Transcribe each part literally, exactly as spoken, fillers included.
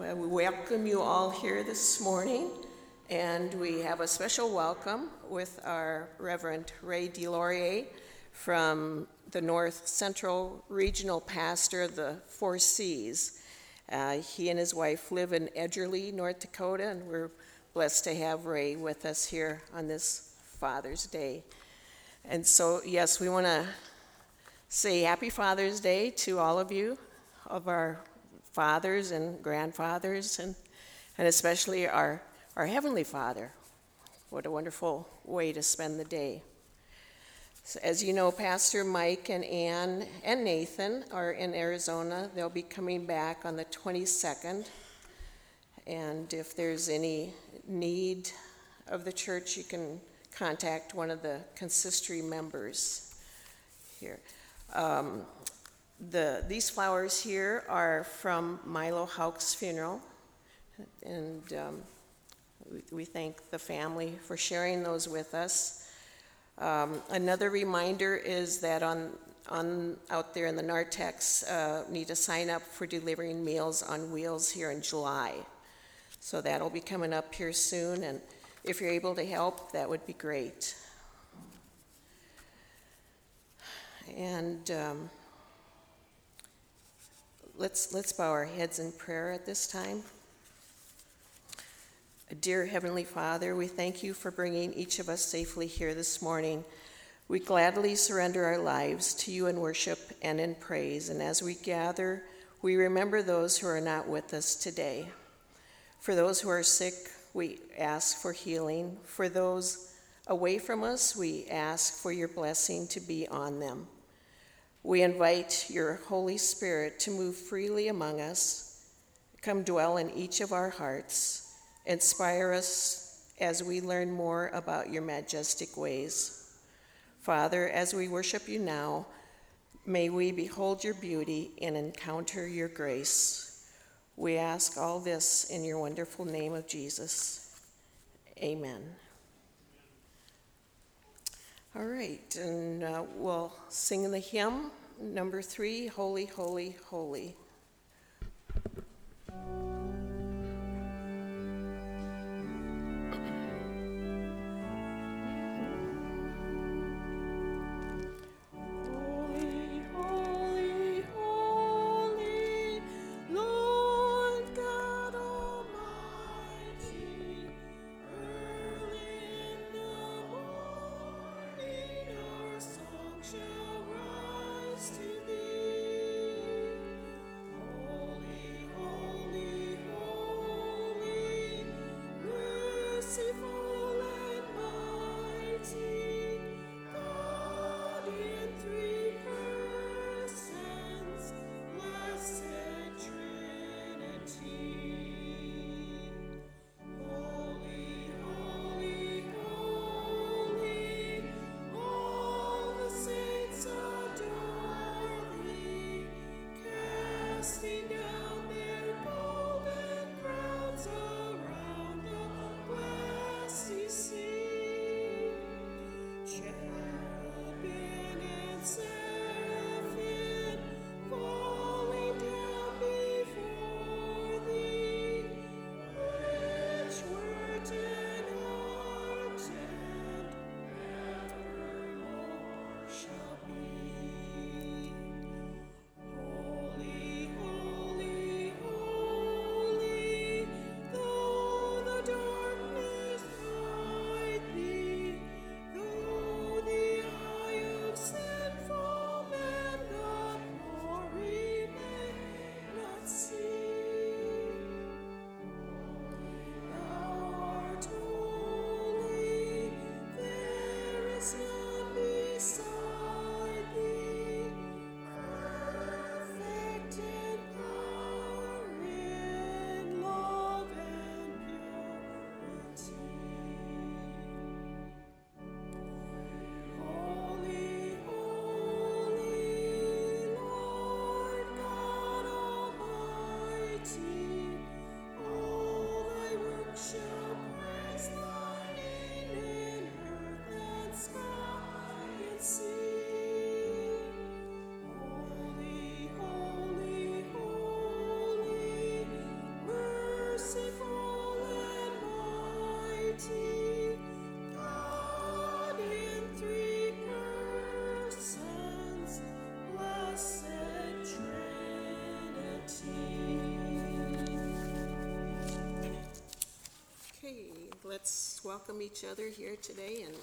Well, we welcome you all here this morning, and we have a special welcome with our Reverend Ray DeLaurier from the North Central Regional Pastor of the Four Seas. Uh, he and his wife live in Edgerly, North Dakota, and we're blessed to have Ray with us here on this Father's Day. And so, yes, we want to say Happy Father's Day to all of you, of our fathers and grandfathers, and, and especially our, our Heavenly Father. What a wonderful way to spend the day. So as you know, Pastor Mike and Ann and Nathan are in Arizona. They'll be coming back on the twenty-second. And if there's any need of the church, you can contact one of the consistory members here. Um, The, these flowers here are from Milo Hauk's funeral, and um, we, we thank the family for sharing those with us. Um, another reminder is that on, on out there in the Narthex, uh, need to sign up for delivering Meals on Wheels here in July. So that'll be coming up here soon, and if you're able to help, that would be great. And um, Let's, let's bow our heads in prayer at this time. Dear Heavenly Father, we thank you for bringing each of us safely here this morning. We gladly surrender our lives to you in worship and in praise. And as we gather, we remember those who are not with us today. For those who are sick, we ask for healing. For those away from us, we ask for your blessing to be on them. We invite your Holy Spirit to move freely among us, come dwell in each of our hearts, inspire us as we learn more about your majestic ways. Father, as we worship you now, may we behold your beauty and encounter your grace. We ask all this in your wonderful name of Jesus. Amen. All right, and uh, we'll sing the hymn, number three, Holy, Holy, Holy. Shall rise to thee. welcome each other here today. And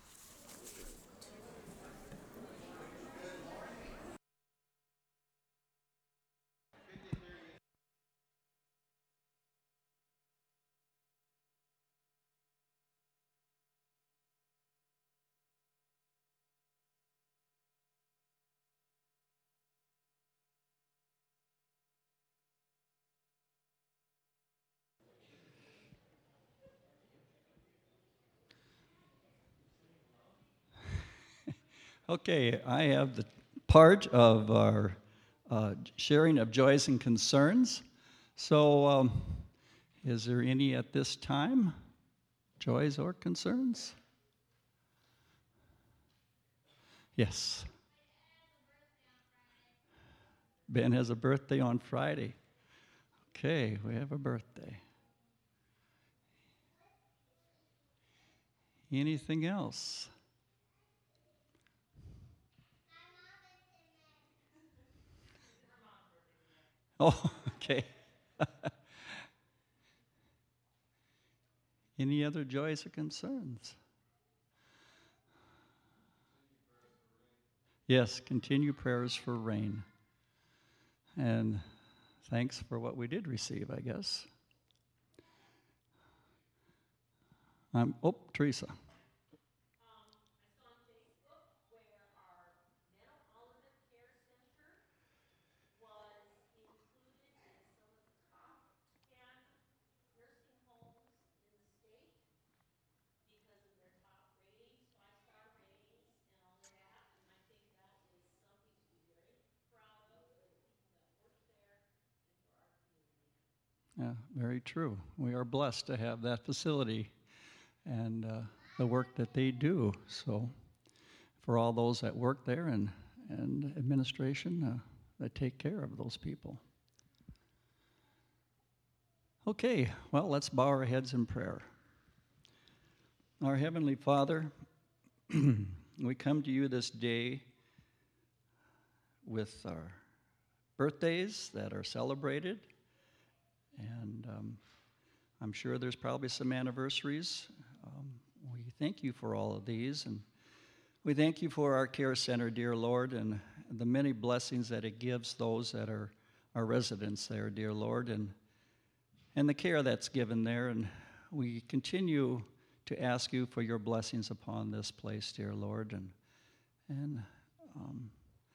Okay, I have the part of our uh, sharing of joys and concerns. So, um, is there any at this time? Joys or concerns? Yes. Ben has a birthday on Friday. Okay, we have a birthday. Anything else? Oh, okay. Any other joys or concerns? Yes, continue prayers for rain. And thanks for what we did receive, I guess. Um, oh, Teresa. Yeah, very true. We are blessed to have that facility and uh, the work that they do. So, for all those that work there and, and administration uh, that take care of those people. Okay, well, let's bow our heads in prayer. Our Heavenly Father, we come to you this day with our birthdays that are celebrated. And um, I'm sure there's probably some anniversaries. Um, we thank you for all of these, and we thank you for our care center, dear Lord, and the many blessings that it gives those that are our residents there, dear Lord, and and the care that's given there. And we continue to ask you for your blessings upon this place, dear Lord, and and um,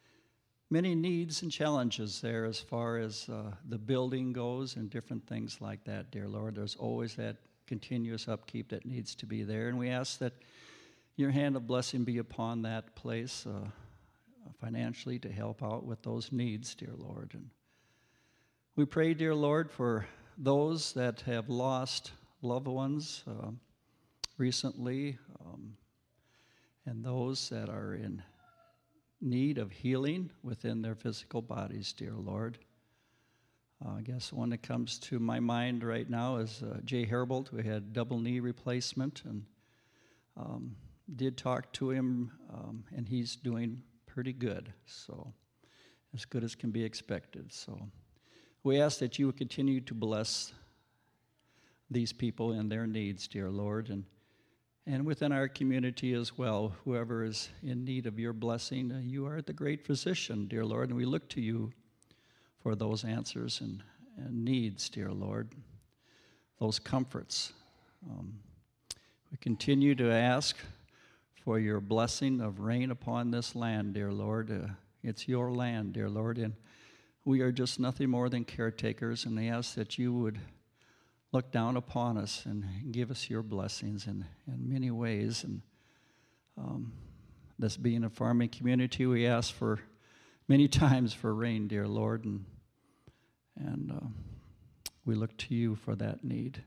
many needs and challenges there as far as uh, the building goes and different things like that, dear Lord. There's always that continuous upkeep that needs to be there. And we ask that your hand of blessing be upon that place uh, financially to help out with those needs, dear Lord. And we pray, dear Lord, for those that have lost loved ones uh, recently um, and those that are in need of healing within their physical bodies, dear Lord. Uh, I guess one that comes to my mind right now is uh, Jay Herbold, who had double knee replacement, and um, did talk to him, um, and he's doing pretty good, so as good as can be expected. So we ask that you would continue to bless these people and their needs, dear Lord, and And within our community as well, whoever is in need of your blessing, uh, you are the great physician, dear Lord, and we look to you for those answers and, and needs, dear Lord, those comforts. Um, we continue to ask for your blessing of rain upon this land, dear Lord. Uh, it's your land, dear Lord, and we are just nothing more than caretakers, and I ask that you would look down upon us and give us your blessings in, in many ways. And um, this being a farming community, we ask for many times for rain, dear Lord, and, and uh, we look to you for that need.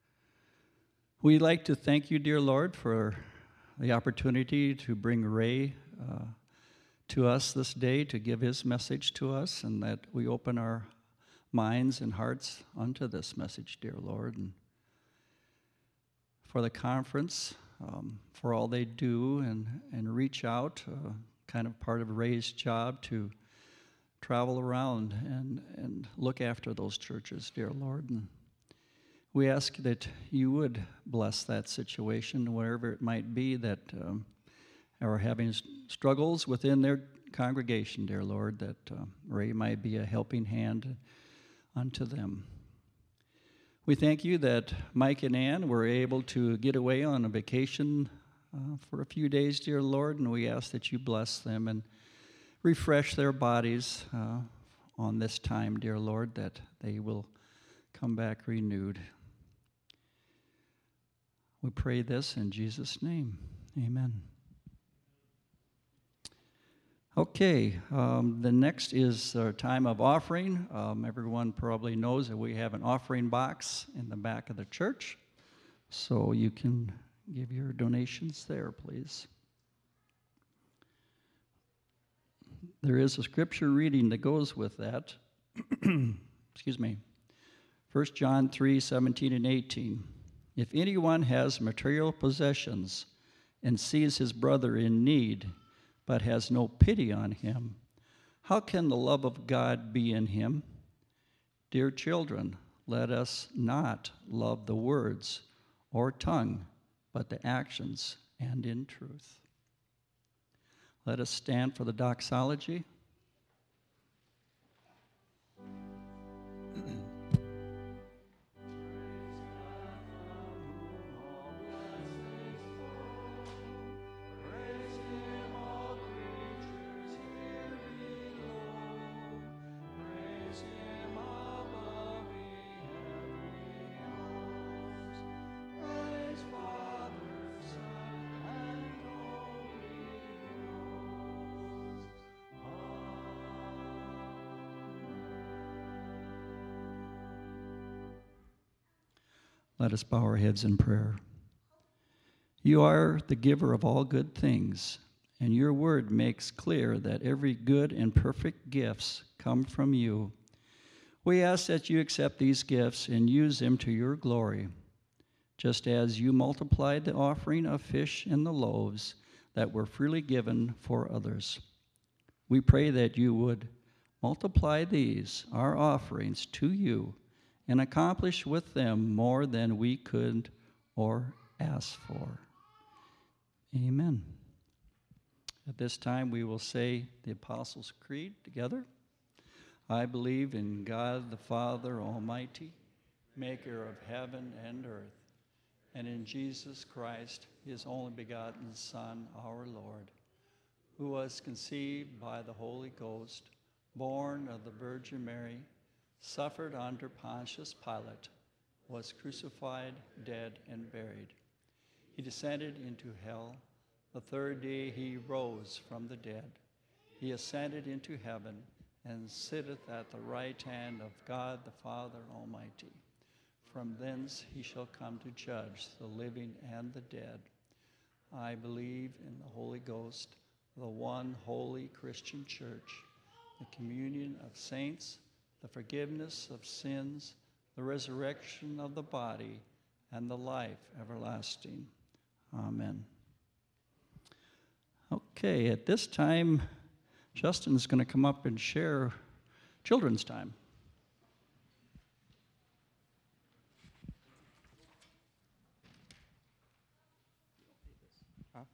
We'd like to thank you, dear Lord, for the opportunity to bring Ray uh, to us this day to give his message to us, and that we open our minds and hearts unto this message, dear Lord, and for the conference, um, for all they do and, and reach out, uh, kind of part of Ray's job to travel around and, and look after those churches, dear Lord. And We ask that you would bless that situation, wherever it might be, that um, are having struggles within their congregation, dear Lord, that uh, Ray might be a helping hand unto them. We thank you that Mike and Ann were able to get away on a vacation uh, for a few days, dear Lord, and we ask that you bless them and refresh their bodies uh, on this time, dear Lord, that they will come back renewed. We pray this in Jesus' name. Amen. Okay, um, the next is our time of offering. Um, everyone probably knows that we have an offering box in the back of the church, so you can give your donations there, please. There is a scripture reading that goes with that. Excuse me. First John three, seventeen and eighteen. If anyone has material possessions and sees his brother in need, but has no pity on him, how can the love of God be in him? Dear children, let us not love the words or tongue, but the actions and in truth. Let us stand for the doxology. Let us bow our heads in prayer. You are the giver of all good things, and your word makes clear that every good and perfect gifts come from you. We ask that you accept these gifts and use them to your glory, just as you multiplied the offering of fish and the loaves that were freely given for others. We pray that you would multiply these, our offerings, to you, and accomplish with them more than we could or ask for. Amen. At this time, we will say the Apostles' Creed together. I believe in God the Father Almighty, maker of heaven and earth, and in Jesus Christ, his only begotten Son, our Lord, who was conceived by the Holy Ghost, born of the Virgin Mary, suffered under Pontius Pilate, was crucified, dead, and buried. He descended into hell. The third day he rose from the dead. He ascended into heaven and sitteth at the right hand of God the Father Almighty. From thence he shall come to judge the living and the dead. I believe in the Holy Ghost, the one holy Christian church, the communion of saints, the forgiveness of sins, the resurrection of the body, and the life everlasting. Amen. Okay, at this time, Justin's going to come up and share children's time. Huh?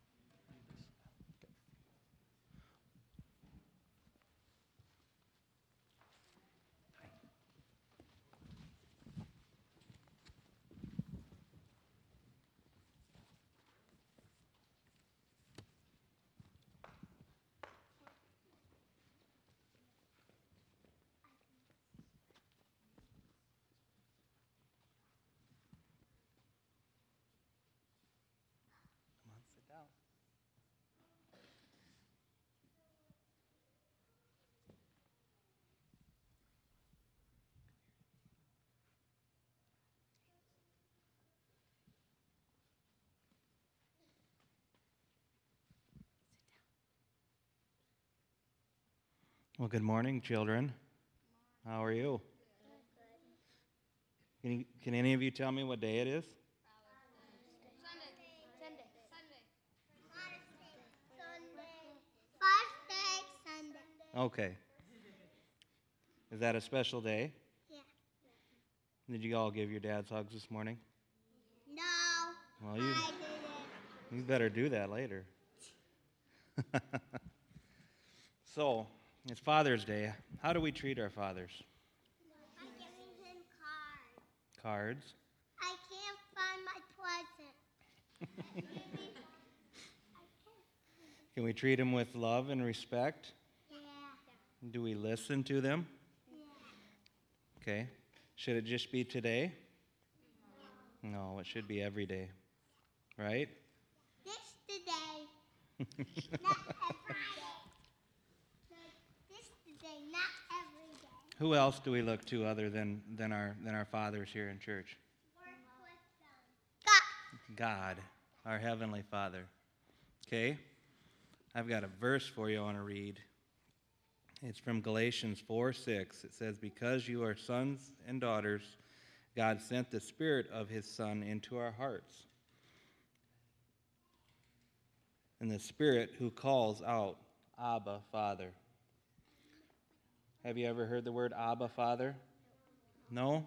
Come on, sit down. Well, good morning, children. How are you? Can, you, can any of you tell me what day it is? Sunday. Sunday. Sunday. Sunday. Sunday. Okay. Is that a special day? Yeah. Did you all give your dads hugs this morning? No, Well, you, I didn't. you better do that later. So, it's Father's Day. How do we treat our fathers? I'm giving him cards. Cards. I can't find my present. Can we treat them with love and respect? Yeah. Do we listen to them? Yeah. Okay. Should it just be today? No, it should be every day. Right? This today, not every day. Like this today, not every day. Who else do we look to other than, than our than our fathers here in church? Work with them. God. God, our Heavenly Father. Okay? I've got a verse for you I want to read. It's from Galatians four six. It says, "Because you are sons and daughters, God sent the Spirit of His Son into our hearts. And the Spirit who calls out, Abba, Father." Have you ever heard the word Abba, Father? No?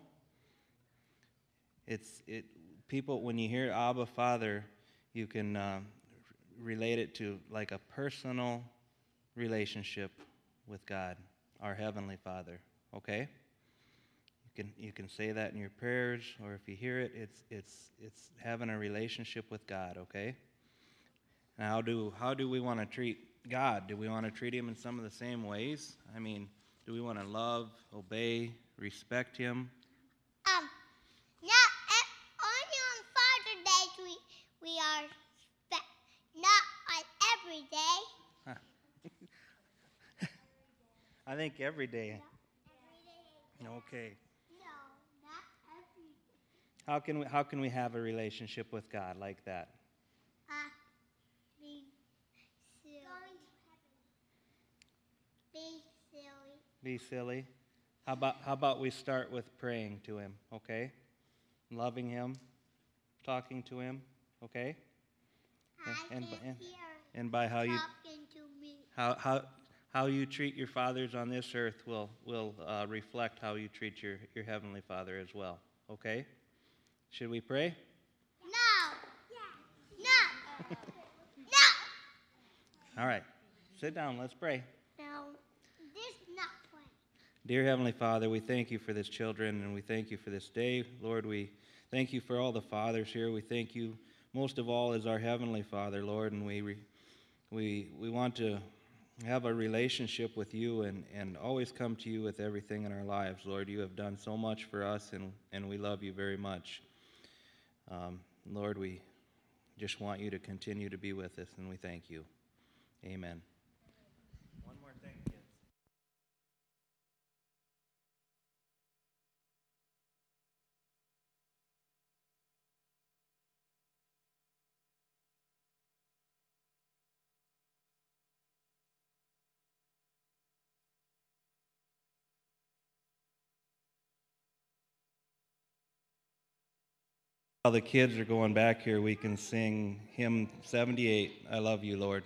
It's it. People, when you hear Abba, Father, you can uh, relate it to like a personal relationship with God, our Heavenly Father. Okay? You can you can say that in your prayers, or if you hear it, it's it's it's having a relationship with God. Okay? And how do how do we want to treat God? Do we want to treat Him in some of the same ways? I mean, do we want to love, obey, respect Him? Um, not e- only on Father's Day we we are spe- not on every day. I think every day. Every day. Okay. No, not every day. How can we how can we have a relationship with God like that? Uh, being silly. Going to heaven. Being silly. Be silly. How about how about we start with praying to Him, okay? Loving Him, talking to Him, okay? I And- can and- hear And by how you talking to me. how how how you treat your fathers on this earth will will uh, reflect how you treat your, your Heavenly Father as well, okay? Should we pray? No. No. No. All right. Sit down. Let's pray. No. This not playing. Dear Heavenly Father, we thank you for this children, and we thank you for this day. Lord, we thank you for all the fathers here. We thank you most of all as our Heavenly Father, Lord, and we re, we we want to have a relationship with you and, and always come to you with everything in our lives. Lord, you have done so much for us, and, and we love you very much. Um, Lord, we just want you to continue to be with us, and we thank you. Amen. One more thing, kids. While the kids are going back here, we can sing hymn seventy-eight, I Love You, Lord.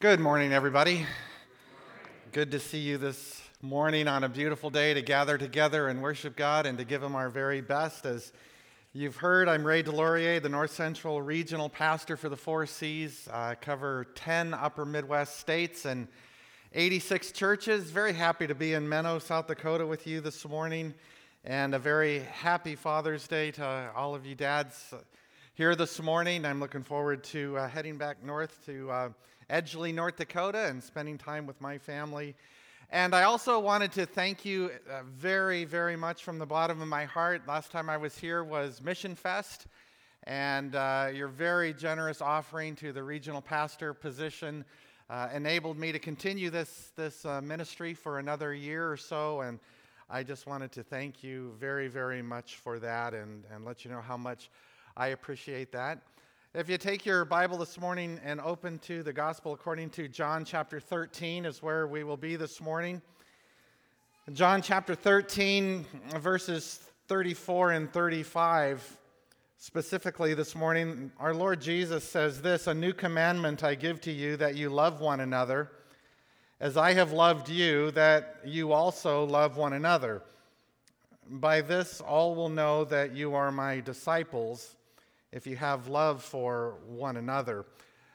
Good morning, everybody. Good to see you this morning on a beautiful day to gather together and worship God and to give Him our very best. As you've heard, I'm Ray DeLaurier, the North Central Regional Pastor for the Four Cs. I cover ten upper Midwest states and eighty-six churches. Very happy to be in Menno, South Dakota with you this morning. And a very happy Father's Day to all of you dads here this morning. I'm looking forward to uh, heading back north to uh, Edgeley, North Dakota, and spending time with my family. And I also wanted to thank you uh, very, very much from the bottom of my heart. Last time I was here was Mission Fest, and uh, your very generous offering to the regional pastor position uh, enabled me to continue this, this uh, ministry for another year or so, and I just wanted to thank you very, very much for that and, and let you know how much I appreciate that. If you take your Bible this morning and open to the Gospel according to John chapter thirteen is where we will be this morning. John chapter thirteen, verses thirty-four and thirty-five, specifically this morning, our Lord Jesus says this, "A new commandment I give to you, that you love one another, as I have loved you, that you also love one another. By this all will know that you are my disciples, if you have love for one another."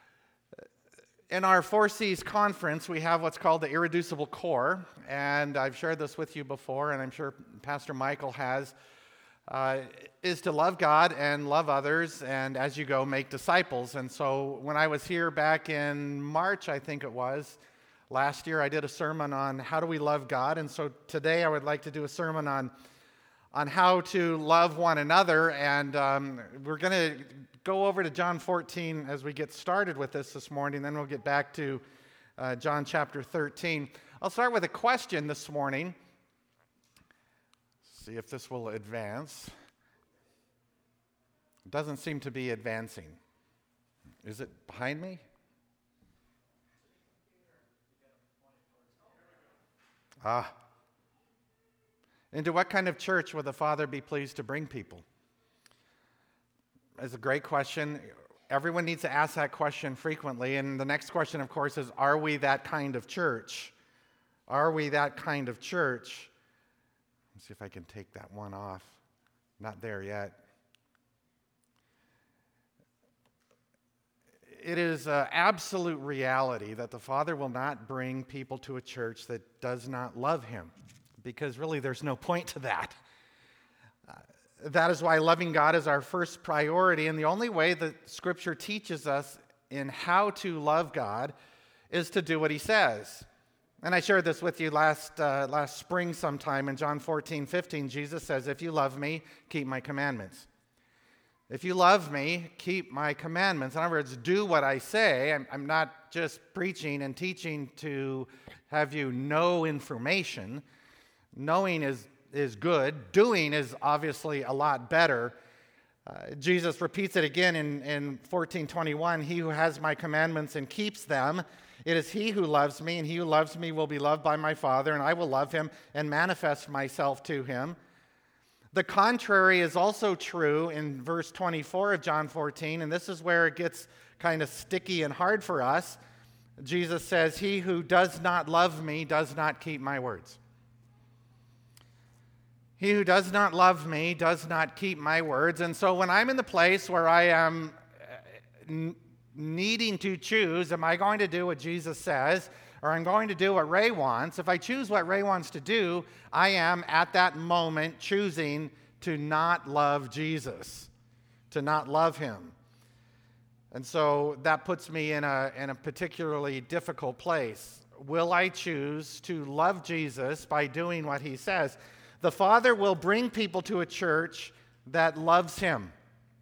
In our Four Cs conference, we have what's called the Irreducible Core, and I've shared this with you before, and I'm sure Pastor Michael has, uh, is to love God and love others, and as you go, make disciples. And so when I was here back in March, I think it was, last year, I did a sermon on how do we love God, and so today I would like to do a sermon on on how to love one another, and um, we're going to go over to John fourteen as we get started with this this morning, then we'll get back to uh, John chapter thirteen. I'll start with a question this morning. See if this will advance. It doesn't seem to be advancing. Is it behind me? Ah. Into what kind of church would the Father be pleased to bring people? It's a great question. Everyone needs to ask that question frequently. And the next question, of course, is, are we that kind of church? Are we that kind of church? Let's see if I can take that one off. Not there yet. It is an absolute reality that the Father will not bring people to a church that does not love Him, because really there's no point to that. Uh, that is why loving God is our first priority, and the only way that Scripture teaches us in how to love God is to do what He says. And I shared this with you last uh, last spring sometime in John fourteen fifteen. Jesus says, "If you love me, keep my commandments." If you love me, keep my commandments. In other words, do what I say. I'm, I'm not just preaching and teaching to have you know information. Knowing is, is good. Doing is obviously a lot better. Uh, Jesus repeats it again in, in fourteen twenty-one. "He who has my commandments and keeps them, it is he who loves me, and he who loves me will be loved by my Father, and I will love him and manifest myself to him." The contrary is also true in verse twenty-four of John fourteen, and this is where it gets kind of sticky and hard for us. Jesus says, "He who does not love me does not keep my words." He who does not love me does not keep my words. And so when I'm in the place where I am n- needing to choose, am I going to do what Jesus says, or I'm going to do what Ray wants? If I choose what Ray wants to do, I am at that moment choosing to not love Jesus, to not love Him. And so that puts me in a, in a particularly difficult place. Will I choose to love Jesus by doing what He says? The Father will bring people to a church that loves Him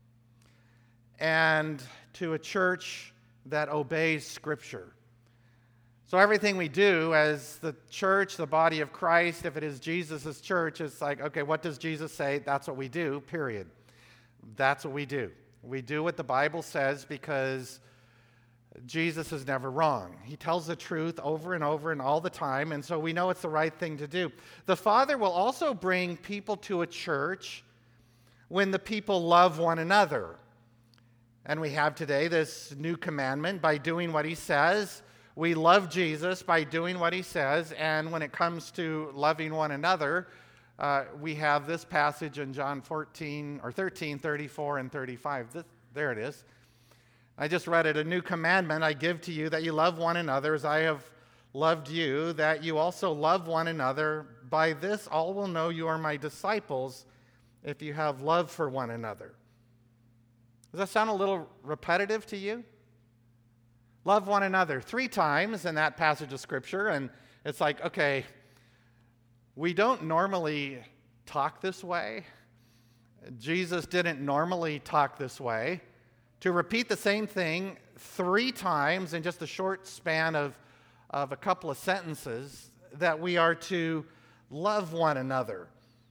and to a church that obeys Scripture. So everything we do as the church, the body of Christ, if it is Jesus' church, it's like, okay, what does Jesus say? That's what we do, period. That's what we do. We do what the Bible says because Jesus is never wrong. He tells the truth over and over and all the time, and so we know it's the right thing to do. The Father will also bring people to a church when the people love one another. And we have today this new commandment: by doing what He says, we love Jesus by doing what he says, and when it comes to loving one another, uh, we have this passage in John fourteen or thirteen, thirty-four and thirty-five. This, there it is. I just read it. A new commandment I give to you, that you love one another as I have loved you, that you also love one another. By this all will know you are my disciples, if you have love for one another. Does that sound a little repetitive to you? Love one another three times in that passage of Scripture, and it's like, okay, we don't normally talk this way. Jesus didn't normally talk this way. To repeat the same thing three times in just a short span of, of a couple of sentences, that we are to love one another.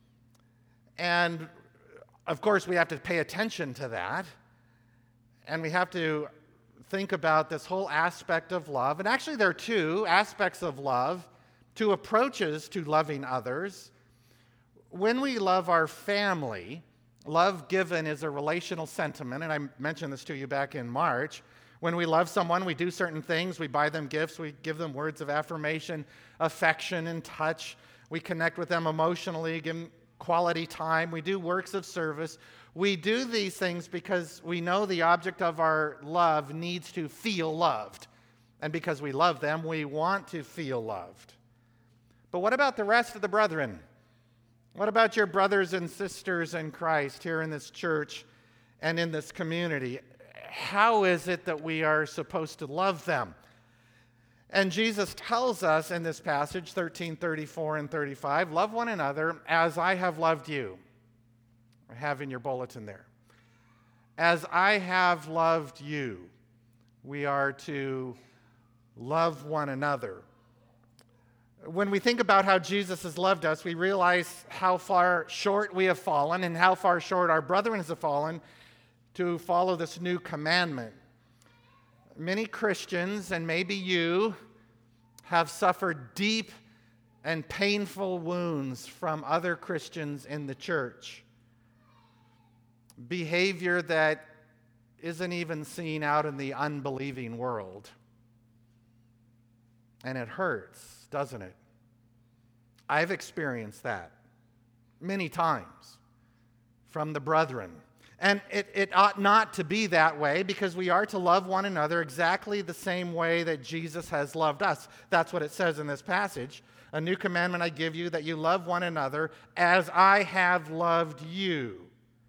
And, of course, we have to pay attention to that. And we have to think about this whole aspect of love. And actually, there are two aspects of love, two approaches to loving others. When we love our family, love given is a relational sentiment, and I mentioned this to you back in March. When we love someone, we do certain things. We buy them gifts. We give them words of affirmation, affection, and touch. We connect with them emotionally, give them quality time. We do works of service. We do these things because we know the object of our love needs to feel loved. And because we love them, we want to feel loved. But what about the rest of the brethren? What about your brothers and sisters in Christ here in this church and in this community? How is it that we are supposed to love them? And Jesus tells us in this passage, thirteen, thirty-four, and thirty-five, love one another as I have loved you. I have in your bulletin there. As I have loved you, we are to love one another. When we think about how Jesus has loved us, we realize how far short we have fallen and how far short our brethren have fallen to follow this new commandment. Many Christians, and maybe you, have suffered deep and painful wounds from other Christians in the church. Behavior that isn't even seen out in the unbelieving world. And it hurts, doesn't it? I've experienced that many times from the brethren. And it, it ought not to be that way, because we are to love one another exactly the same way that Jesus has loved us. That's what it says in this passage. A new commandment I give you, that you love one another as I have loved you.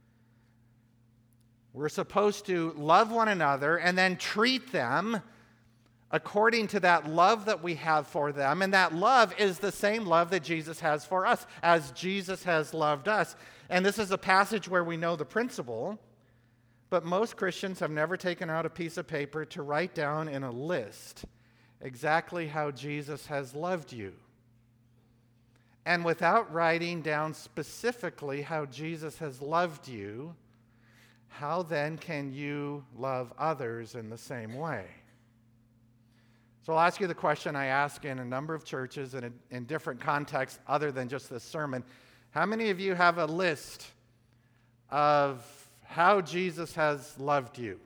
We're supposed to love one another and then treat them according to that love that we have for them. And that love is the same love that Jesus has for us, as Jesus has loved us. And this is a passage where we know the principle, but most Christians have never taken out a piece of paper to write down in a list exactly how Jesus has loved you. And without writing down specifically how Jesus has loved you, how then can you love others in the same way? So I'll ask you the question I ask in a number of churches and in, in different contexts other than just this sermon. How many of you have a list of how Jesus has loved you?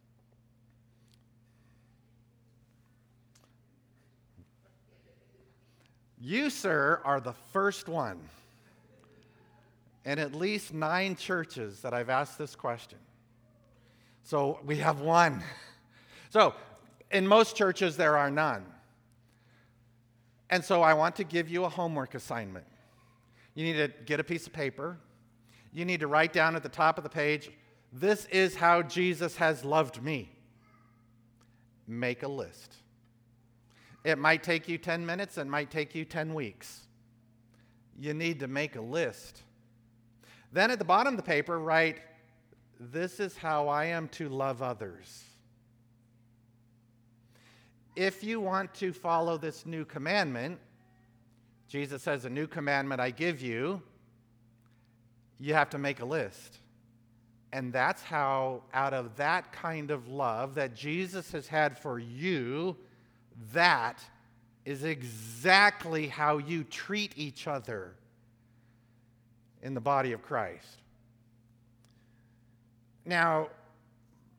You, sir, are the first one in at least nine churches that I've asked this question. So we have one. So in most churches, there are none. And so I want to give you a homework assignment. You need to get a piece of paper. You need to write down at the top of the page, this is how Jesus has loved me. Make a list. It might take you ten minutes. It might take you ten weeks. You need to make a list. Then at the bottom of the paper, write, this is how I am to love others. If you want to follow this new commandment, Jesus says, a new commandment I give you, you have to make a list. And that's how, out of that kind of love that Jesus has had for you, that is exactly how you treat each other in the body of Christ. Now,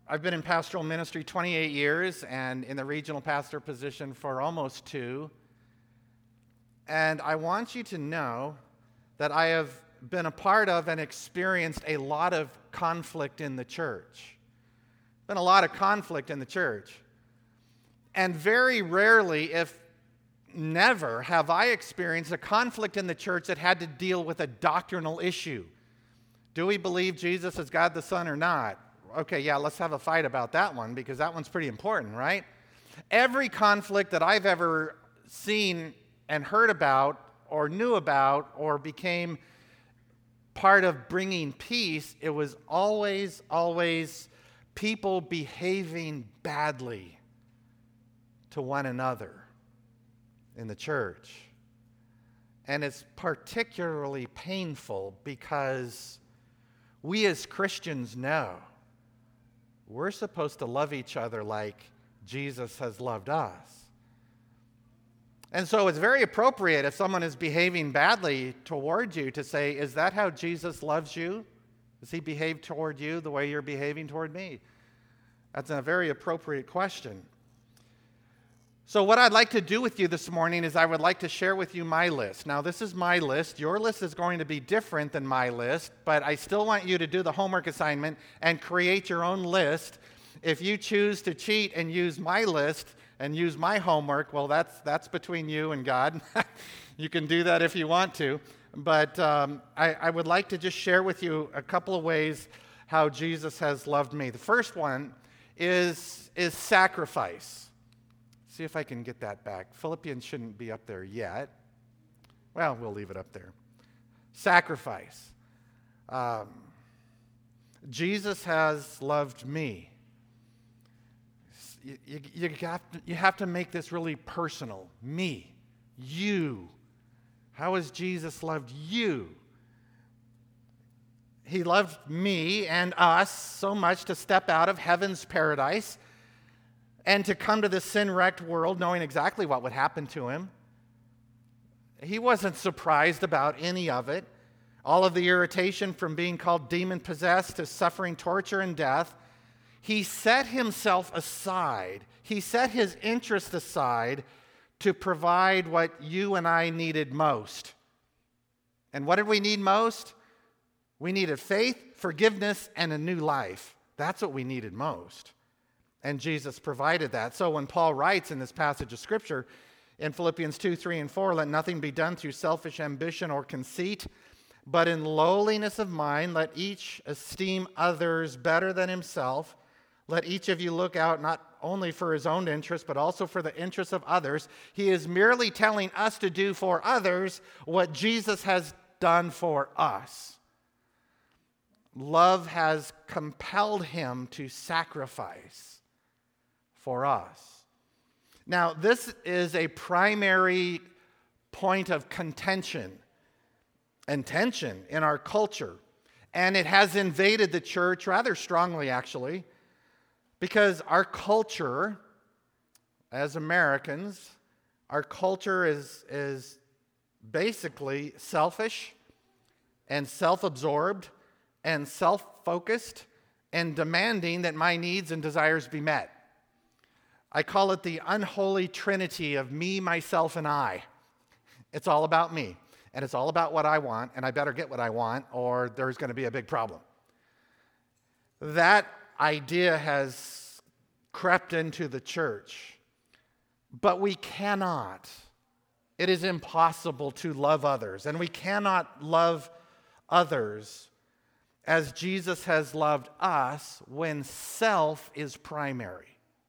I've been in pastoral ministry twenty-eight years and in the regional pastor position for almost two. And I want you to know that I have been a part of and experienced a lot of conflict in the church. Been a lot of conflict in the church. And very rarely, if never, have I experienced a conflict in the church that had to deal with a doctrinal issue. Do we believe Jesus is God the Son or not? Okay, yeah, let's have a fight about that one because that one's pretty important, right? Every conflict that I've ever seen and heard about or knew about or became part of bringing peace, it was always, always people behaving badly to one another in the church. And it's particularly painful because we as Christians know we're supposed to love each other like Jesus has loved us. And so it's very appropriate if someone is behaving badly toward you to say, is that how Jesus loves you? Does he behave toward you the way you're behaving toward me? That's a very appropriate question. So what I'd like to do with you this morning is I would like to share with you my list. Now, this is my list. Your list is going to be different than my list, but I still want you to do the homework assignment and create your own list. If you choose to cheat and use my list and use my homework, well, that's that's between you and God. You can do that if you want to. But um, I, I would like to just share with you a couple of ways how Jesus has loved me. The first one is, is sacrifice. See if I can get that back. Philippians shouldn't be up there yet. Well, we'll leave it up there. Sacrifice. Um, Jesus has loved me. You, you, you, have to, you have to make this really personal. Me. You. How has Jesus loved you? He loved me and us so much to step out of heaven's paradise and to come to this sin-wrecked world knowing exactly what would happen to him. He wasn't surprised about any of it. All of the irritation from being called demon-possessed to suffering torture and death. He set himself aside. He set his interest aside to provide what you and I needed most. And what did we need most? We needed faith, forgiveness, and a new life. That's what we needed most. And Jesus provided that. So when Paul writes in this passage of Scripture, in Philippians two, three, and four, let nothing be done through selfish ambition or conceit, but in lowliness of mind, let each esteem others better than himself. Let each of you look out not only for his own interest, but also for the interests of others. He is merely telling us to do for others what Jesus has done for us. Love has compelled him to sacrifice for us. Now, this is a primary point of contention and tension in our culture, and it has invaded the church rather strongly, actually, because our culture, as Americans, our culture is, is basically selfish and self-absorbed and self-focused and demanding that my needs and desires be met. I call it the unholy trinity of me, myself, and I. It's all about me, and it's all about what I want, and I better get what I want, or there's going to be a big problem. That idea has crept into the church, but we cannot. It is impossible to love others, and we cannot love others as Jesus has loved us when self is primary.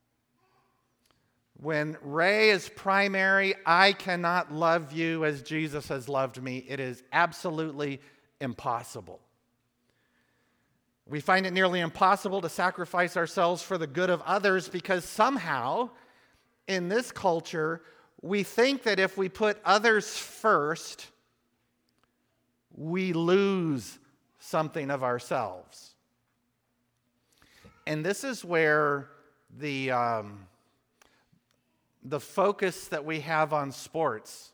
When Ray is primary, I cannot love you as Jesus has loved me. It is absolutely impossible. We find it nearly impossible to sacrifice ourselves for the good of others because somehow, in this culture, we think that if we put others first, we lose something of ourselves. And this is where the... Um, The focus that we have on sports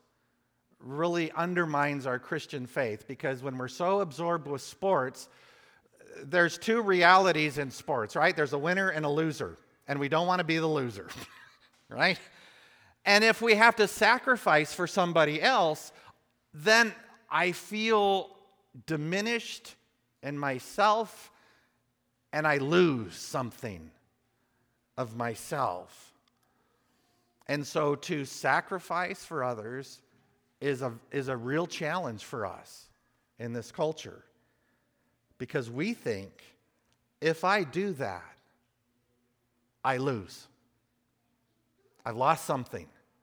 really undermines our Christian faith, because when we're so absorbed with sports, there's two realities in sports, right? There's a winner and a loser, and we don't want to be the loser, right? And if we have to sacrifice for somebody else, then I feel diminished in myself, and I lose something of myself. And so to sacrifice for others is a, is a real challenge for us in this culture. Because we think, if I do that, I lose. I've lost something.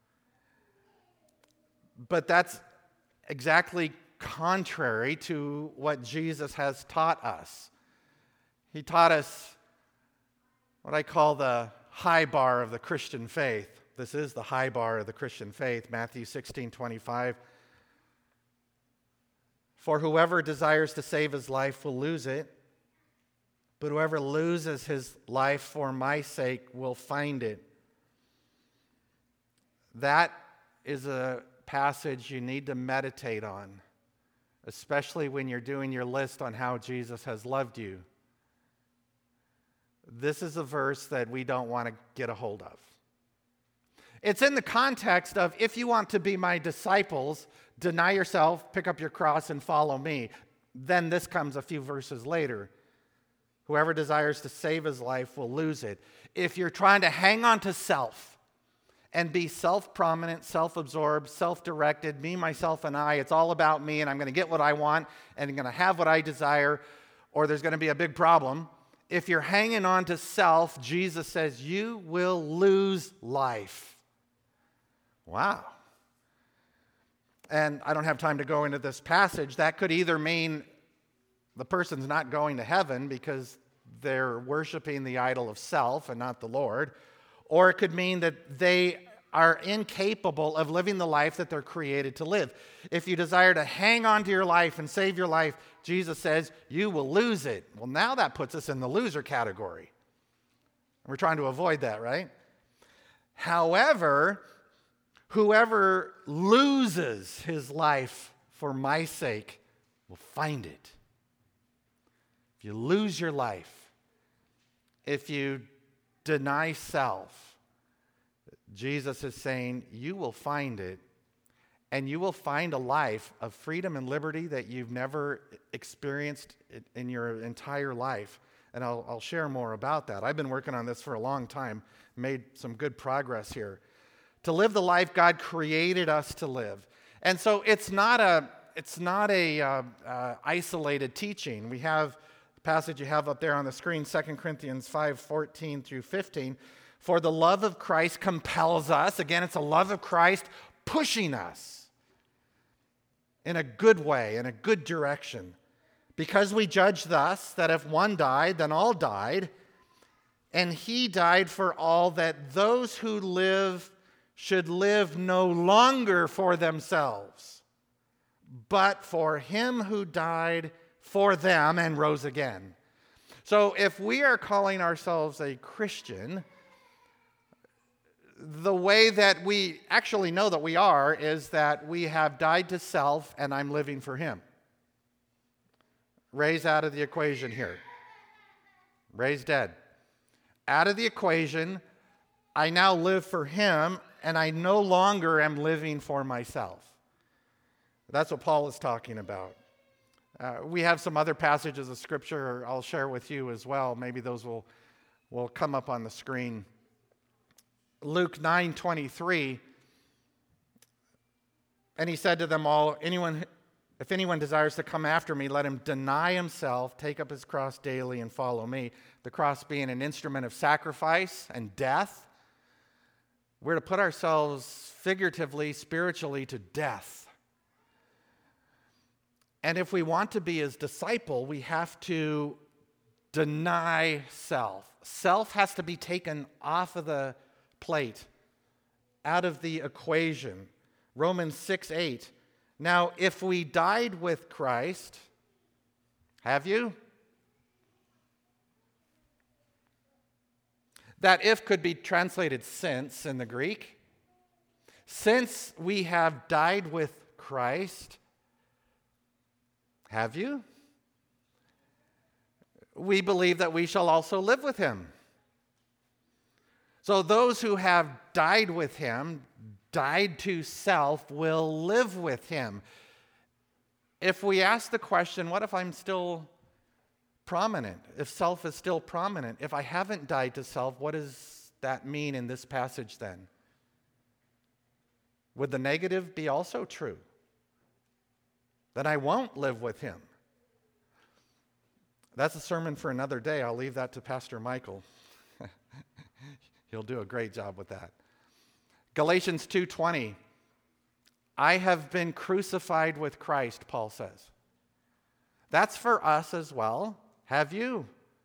But that's exactly contrary to what Jesus has taught us. He taught us what I call the high bar of the Christian faith. This is the high bar of the Christian faith, Matthew sixteen twenty-five. For whoever desires to save his life will lose it, but whoever loses his life for my sake will find it. That is a passage you need to meditate on, especially when you're doing your list on how Jesus has loved you. This is a verse that we don't want to get a hold of. It's in the context of, if you want to be my disciples, deny yourself, pick up your cross, and follow me. Then this comes a few verses later. Whoever desires to save his life will lose it. If you're trying to hang on to self and be self-prominent, self-absorbed, self-directed, me, myself, and I, it's all about me, and I'm going to get what I want, and I'm going to have what I desire, or there's going to be a big problem. If you're hanging on to self, Jesus says, you will lose life. Wow. And I don't have time to go into this passage. That could either mean the person's not going to heaven because they're worshiping the idol of self and not the Lord, or it could mean that they are incapable of living the life that they're created to live. If you desire to hang on to your life and save your life, Jesus says, you will lose it. Well, now that puts us in the loser category. We're trying to avoid that, right? However, whoever loses his life for my sake will find it. If you lose your life, if you deny self, Jesus is saying you will find it, and you will find a life of freedom and liberty that you've never experienced in your entire life. And I'll, I'll share more about that. I've been working on this for a long time, made some good progress here. To live the life God created us to live. And so it's not a it's not a uh, uh, isolated teaching. We have the passage you have up there on the screen, Second Corinthians five fourteen through fifteen. For the love of Christ compels us. Again, it's a love of Christ pushing us in a good way, in a good direction. Because we judge thus, that if one died, then all died. And he died for all, that those who live should live no longer for themselves, but for him who died for them and rose again. So if we are calling ourselves a Christian, the way that we actually know that we are is that we have died to self and I'm living for him. Ray's out of the equation here. Ray's dead. Out of the equation, I now live for him, and I no longer am living for myself. That's what Paul is talking about. Uh, we have some other passages of Scripture I'll share with you as well. Maybe those will, will come up on the screen. Luke nine twenty-three, and he said to them all, anyone, if anyone desires to come after me, let him deny himself, take up his cross daily, and follow me. The cross being an instrument of sacrifice and death. We're to put ourselves figuratively, spiritually to death. And if we want to be his disciple, we have to deny self. Self has to be taken off of the plate, out of the equation. Romans six eight. Now, if we died with Christ, have you? That if could be translated since in the Greek. Since we have died with Christ, have you? we believe that we shall also live with him. So those who have died with him, died to self, will live with him. If we ask the question, what if I'm still prominent? If self is still prominent, if I haven't died to self, what does that mean in this passage then? Would the negative be also true? That I won't live with him? That's a sermon for another day. I'll leave that to Pastor Michael. He'll do a great job with that. Galatians two twenty. I have been crucified with Christ, Paul says. That's for us as well. Have you?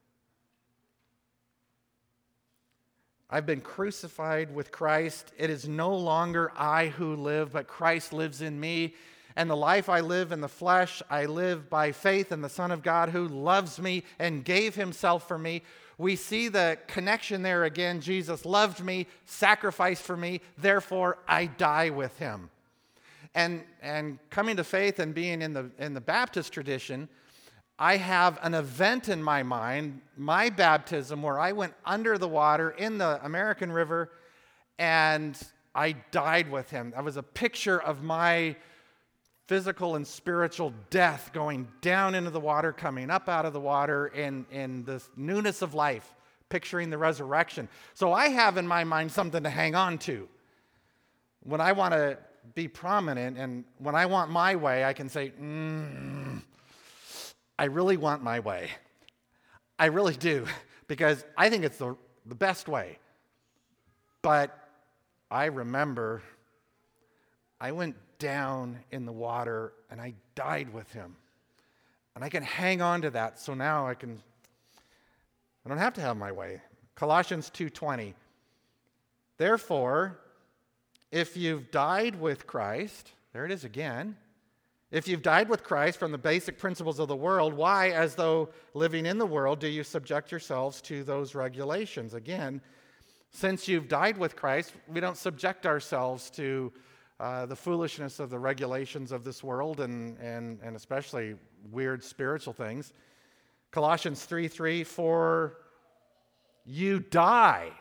I've been crucified with Christ. It is no longer I who live, but Christ lives in me. And the life I live in the flesh, I live by faith in the Son of God who loves me and gave himself for me. We see the connection there again. Jesus loved me, sacrificed for me, therefore I die with him. And, and coming to faith and being in the, in the Baptist tradition, I have an event in my mind, my baptism, where I went under the water in the American River and I died with him. That was a picture of my physical and spiritual death, going down into the water, coming up out of the water in, in this newness of life, picturing the resurrection. So I have in my mind something to hang on to. When I want to be prominent and when I want my way, I can say, mm, I really want my way. I really do, because I think it's the, the best way. But I remember I went down in the water and I died with him. And I can hang on to that, so now I can, I don't have to have my way. Colossians two twenty. Therefore, if you've died with Christ, there it is again, if you've died with Christ from the basic principles of the world, why, as though living in the world, do you subject yourselves to those regulations? Again, since you've died with Christ, we don't subject ourselves to Uh, the foolishness of the regulations of this world and, and, and especially weird spiritual things. Colossians three three, for you died.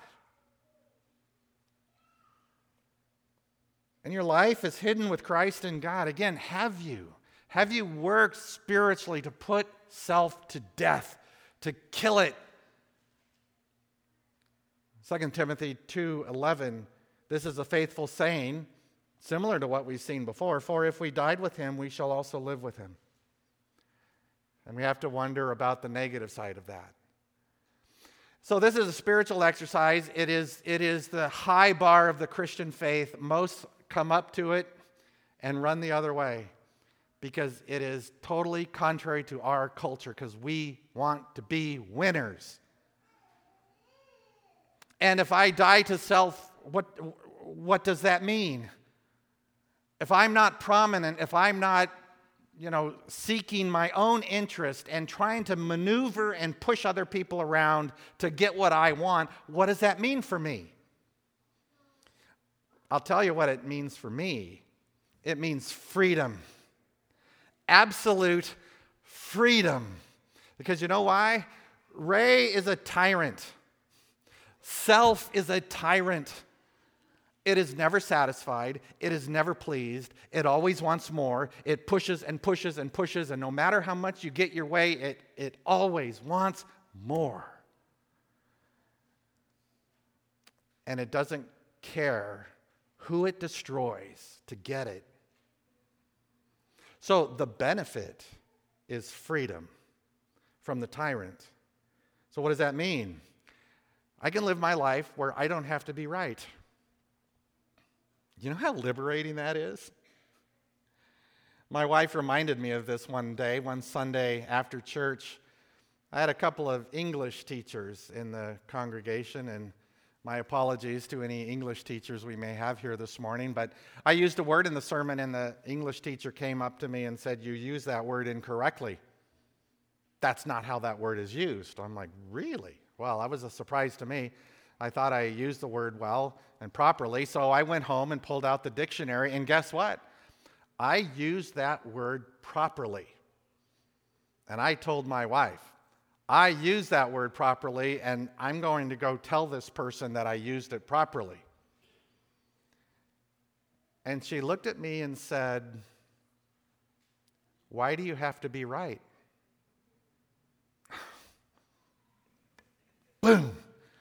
And your life is hidden with Christ in God. Again, have you? Have you worked spiritually to put self to death, to kill it? Second Timothy two eleven, this is a faithful saying, similar to what we've seen before, for if we died with him, we shall also live with him. And we have to wonder about the negative side of that. So this is a spiritual exercise. It is, it is the high bar of the Christian faith. Most come up to it and run the other way because it is totally contrary to our culture, because we want to be winners. And if I die to self, what, what does that mean? If I'm not prominent, if I'm not, you know, seeking my own interest and trying to maneuver and push other people around to get what I want, what does that mean for me? I'll tell you what it means for me. It means freedom. Absolute freedom. Because you know why? Ray is a tyrant. Self is a tyrant. It is never satisfied. It is never pleased. It always wants more. It pushes and pushes and pushes, and no matter how much you get your way, it, it always wants more. And it doesn't care who it destroys to get it. So the benefit is freedom from the tyrant. So what does that mean? I can live my life where I don't have to be right. You know how liberating that is? My wife reminded me of this one day, one Sunday after church. I had a couple of English teachers in the congregation, and my apologies to any English teachers we may have here this morning, but I used a word in the sermon, and the English teacher came up to me and said, "You use that word incorrectly. That's not how that word is used." I'm like, "Really?" Well, that was a surprise to me. I thought I used the word well and properly, so I went home and pulled out the dictionary, and guess what? I used that word properly. And I told my wife, I used that word properly, and I'm going to go tell this person that I used it properly. And she looked at me and said, why do you have to be right? Boom.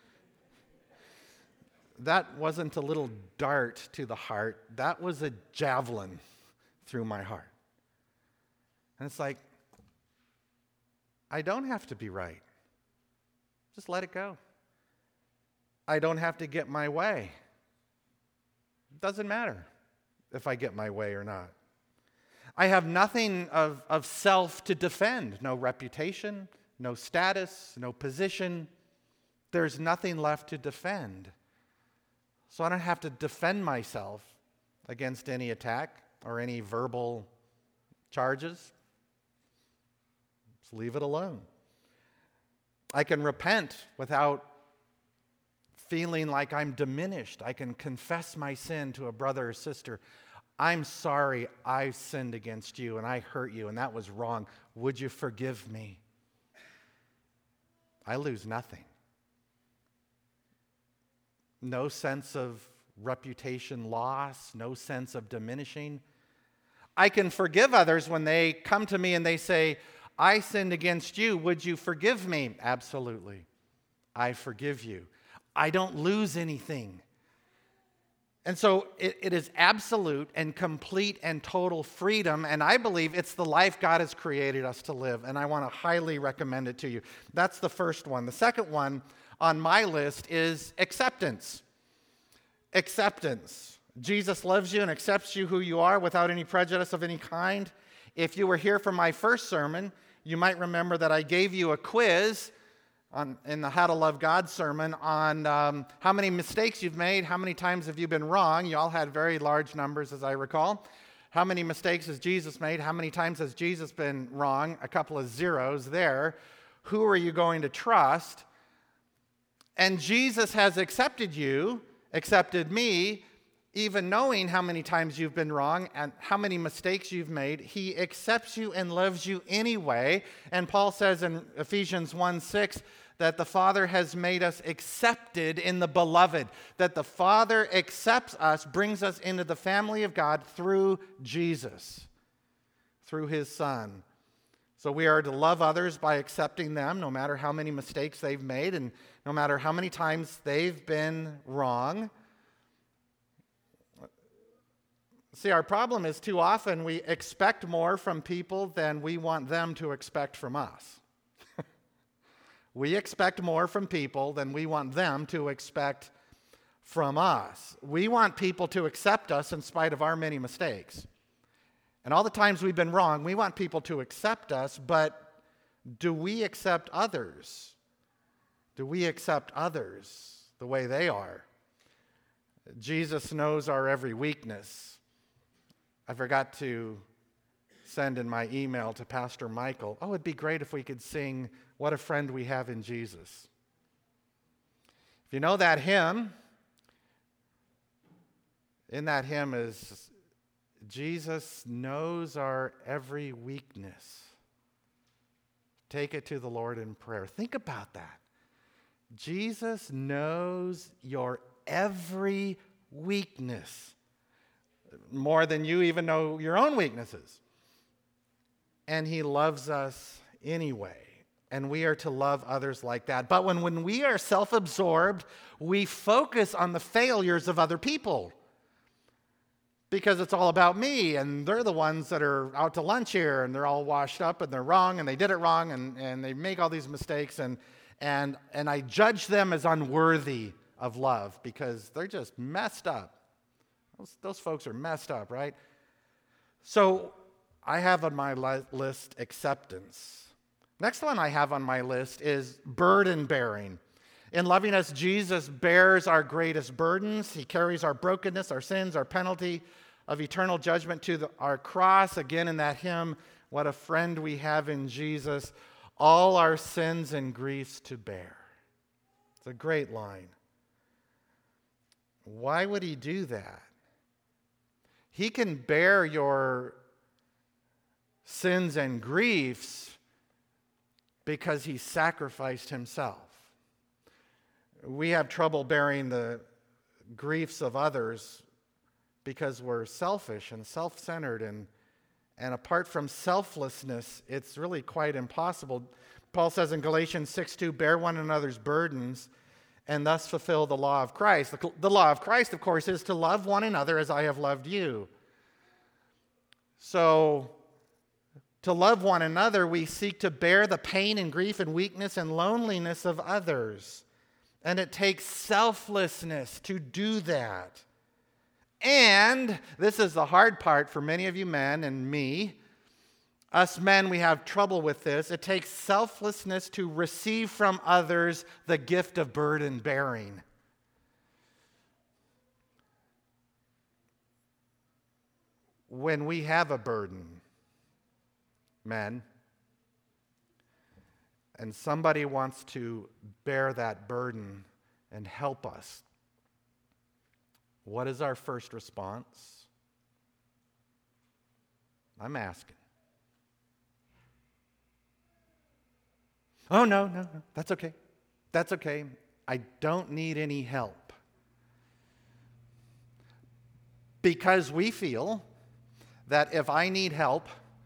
That wasn't a little dart to the heart. That was a javelin through my heart. And it's like, I don't have to be right. Just let it go. I don't have to get my way. It doesn't matter if I get my way or not. I have nothing of, of self to defend. No reputation, no status, no position. There's nothing left to defend. So I don't have to defend myself against any attack or any verbal charges. Just leave it alone. I can repent without feeling like I'm diminished. I can confess my sin to a brother or sister. I'm sorry I sinned against you and I hurt you and that was wrong. Would you forgive me? I lose nothing. No sense of reputation loss, no sense of diminishing. I can forgive others when they come to me and they say, I sinned against you, would you forgive me? Absolutely. I forgive you. I don't lose anything. And so it, it is absolute and complete and total freedom, and I believe it's the life God has created us to live, and I want to highly recommend it to you. That's the first one. The second one on my list is acceptance. Acceptance. Jesus loves you and accepts you who you are without any prejudice of any kind. If you were here for my first sermon, you might remember that I gave you a quiz on, in the How to Love God sermon on um, how many mistakes you've made, how many times have you been wrong. You all had very large numbers, as I recall. How many mistakes has Jesus made? How many times has Jesus been wrong? A couple of zeros there. Who are you going to trust? And Jesus has accepted you, accepted me, even knowing how many times you've been wrong and how many mistakes you've made. He accepts you and loves you anyway. And Paul says in Ephesians one six that the Father has made us accepted in the beloved, that the Father accepts us, brings us into the family of God through Jesus, through his Son. So we are to love others by accepting them, no matter how many mistakes they've made and no matter how many times they've been wrong. See, our problem is too often we expect more from people than we want them to expect from us. We expect more from people than we want them to expect from us. We want people to accept us in spite of our many mistakes. And all the times we've been wrong, we want people to accept us, but do we accept others? Do we accept others the way they are? Jesus knows our every weakness. I forgot to send in my email to Pastor Michael, oh, it'd be great if we could sing What a Friend We Have in Jesus. If you know that hymn, in that hymn is Jesus knows our every weakness. Take it to the Lord in prayer. Think about that. Jesus knows your every weakness, more than you even know your own weaknesses. And he loves us anyway. And we are to love others like that. But when, when we are self-absorbed, we focus on the failures of other people. Because it's all about me, and they're the ones that are out to lunch here, and they're all washed up, and they're wrong, and they did it wrong, and, and they make all these mistakes, and, and, and I judge them as unworthy of love because they're just messed up. Those, those folks are messed up, right? So I have on my li- list acceptance. Next one I have on my list is burden bearing. In loving us, Jesus bears our greatest burdens. He carries our brokenness, our sins, our penalty of eternal judgment to the, our cross. Again, in that hymn, what a friend we have in Jesus, all our sins and griefs to bear. It's a great line. Why would he do that? He can bear your sins and griefs because he sacrificed himself. We have trouble bearing the griefs of others because we're selfish and self-centered, and, and apart from selflessness, it's really quite impossible. Paul says in Galatians six two, bear one another's burdens and thus fulfill the law of Christ. The, the law of Christ, of course, is to love one another as I have loved you. So, to love one another, we seek to bear the pain and grief and weakness and loneliness of others. And it takes selflessness to do that. And this is the hard part for many of you men and me. Us men, we have trouble with this. It takes selflessness to receive from others the gift of burden bearing. When we have a burden, men, and somebody wants to bear that burden and help us, what is our first response? I'm asking. Oh, no, no, no, that's okay. That's okay. I don't need any help. Because we feel that if I need help,